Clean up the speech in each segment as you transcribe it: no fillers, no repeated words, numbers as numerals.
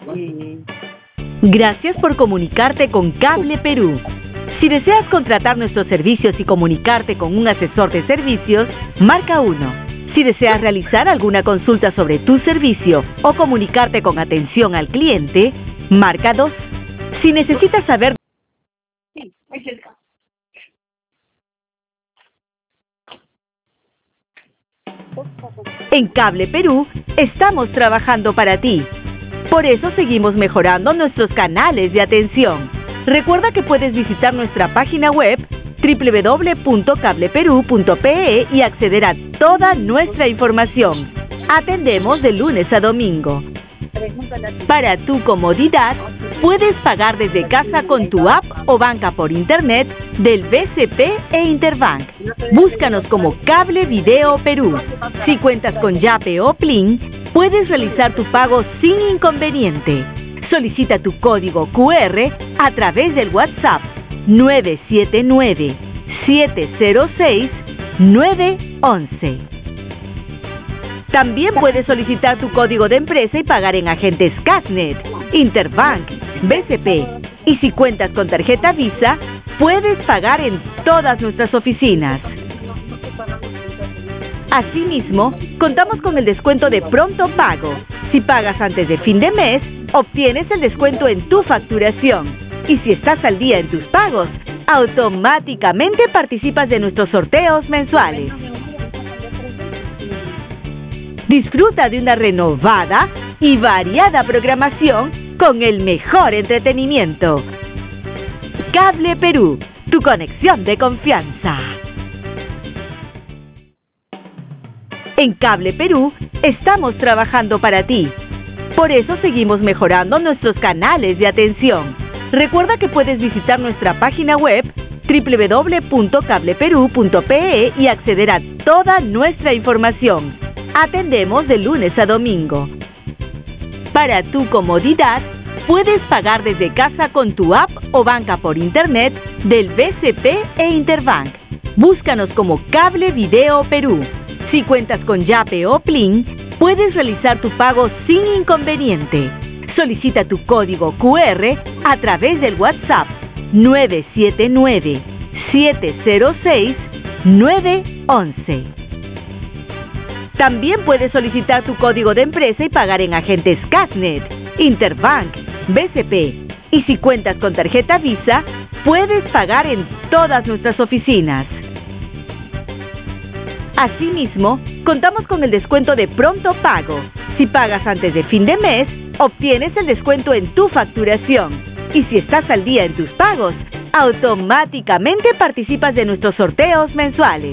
Gracias por comunicarte con Cable Perú. Si deseas contratar nuestros servicios y comunicarte con un asesor de servicios, marca 1. Si deseas realizar alguna consulta sobre tu servicio o comunicarte con atención al cliente, marca 2. Si necesitas saber... Sí, es cerca. En Cable Perú, estamos trabajando para ti. Por eso seguimos mejorando nuestros canales de atención. Recuerda que puedes visitar nuestra página web www.cableperu.pe y acceder a toda nuestra información. Atendemos de lunes a domingo. Para tu comodidad, puedes pagar desde casa con tu app o banca por internet del BCP e Interbank. Búscanos como Cable Video Perú. Si cuentas con Yape o Plin, puedes realizar tu pago sin inconveniente. Solicita tu código QR a través del WhatsApp 979-706-911. También puedes solicitar tu código de empresa y pagar en agentes Casnet, Interbank, BCP. Y si cuentas con tarjeta Visa, puedes pagar en todas nuestras oficinas. Asimismo, contamos con el descuento de pronto pago. Si pagas antes de fin de mes, obtienes el descuento en tu facturación. Y si estás al día en tus pagos, automáticamente participas de nuestros sorteos mensuales. Disfruta de una renovada y variada programación con el mejor entretenimiento. Cable Perú, tu conexión de confianza. En Cable Perú, estamos trabajando para ti. Por eso seguimos mejorando nuestros canales de atención. Recuerda que puedes visitar nuestra página web www.cableperu.pe y acceder a toda nuestra información. Atendemos de lunes a domingo. Para tu comodidad, puedes pagar desde casa con tu app o banca por internet del BCP e Interbank. Búscanos como Cable Video Perú. Si cuentas con Yape o Plin, puedes realizar tu pago sin inconveniente. Solicita tu código QR a través del WhatsApp 979-706-911. También puedes solicitar tu código de empresa y pagar en agentes Casnet, Interbank, BCP. Y si cuentas con tarjeta Visa, puedes pagar en todas nuestras oficinas. Asimismo, contamos con el descuento de pronto pago. Si pagas antes de fin de mes, obtienes el descuento en tu facturación. Y si estás al día en tus pagos, automáticamente participas de nuestros sorteos mensuales.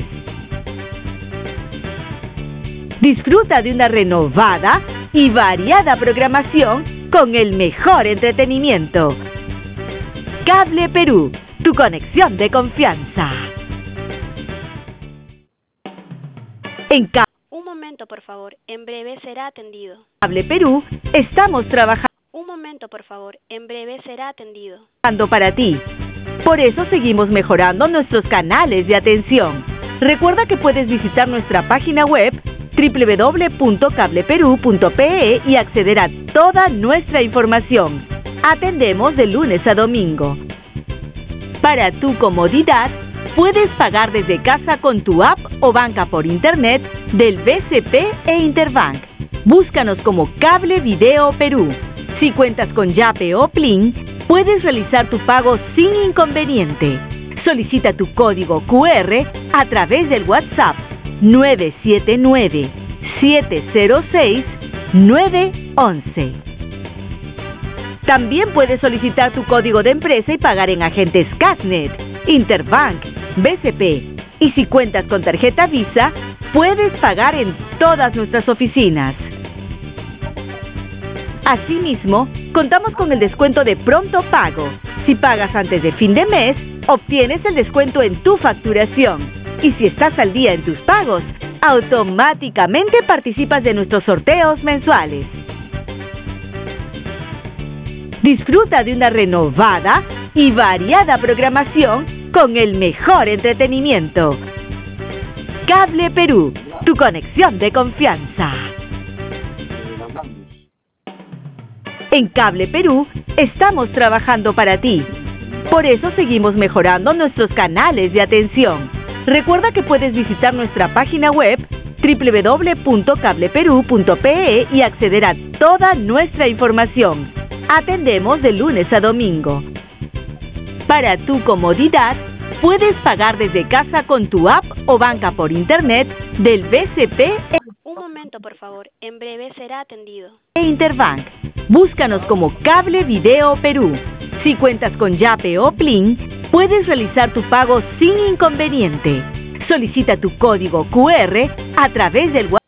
Disfruta de una renovada y variada programación con el mejor entretenimiento. Cable Perú, tu conexión de confianza. Un momento, por favor. En breve será atendido. Cable Perú, estamos trabajando. Un momento, por favor. En breve será atendido. Para ti. Por eso seguimos mejorando nuestros canales de atención. Recuerda que puedes visitar nuestra página web www.cableperu.pe y acceder a toda nuestra información. Atendemos de lunes a domingo. Para tu comodidad, puedes pagar desde casa con tu app o banca por internet del BCP e Interbank. Búscanos como Cable Video Perú. Si cuentas con Yape o Plin, puedes realizar tu pago sin inconveniente. Solicita tu código QR a través del WhatsApp 979-706-911. También puedes solicitar tu código de empresa y pagar en agentes Casnet, Interbank, BCP. Y si cuentas con tarjeta Visa, puedes pagar en todas nuestras oficinas. Asimismo, contamos con el descuento de pronto pago. Si pagas antes de fin de mes, obtienes el descuento en tu facturación. Y si estás al día en tus pagos, automáticamente participas de nuestros sorteos mensuales. Disfruta de una renovada y variada programación con el mejor entretenimiento. Cable Perú, tu conexión de confianza. En Cable Perú estamos trabajando para ti. Por eso seguimos mejorando nuestros canales de atención. Recuerda que puedes visitar nuestra página web www.cableperú.pe y acceder a toda nuestra información. Atendemos de lunes a domingo. Para tu comodidad, puedes pagar desde casa con tu app o banca por internet del BCP Un momento, por favor. En breve será atendido. e Interbank. Búscanos como Cable Video Perú. Si cuentas con Yape o Plin, puedes realizar tu pago sin inconveniente. Solicita tu código QR a través del WhatsApp.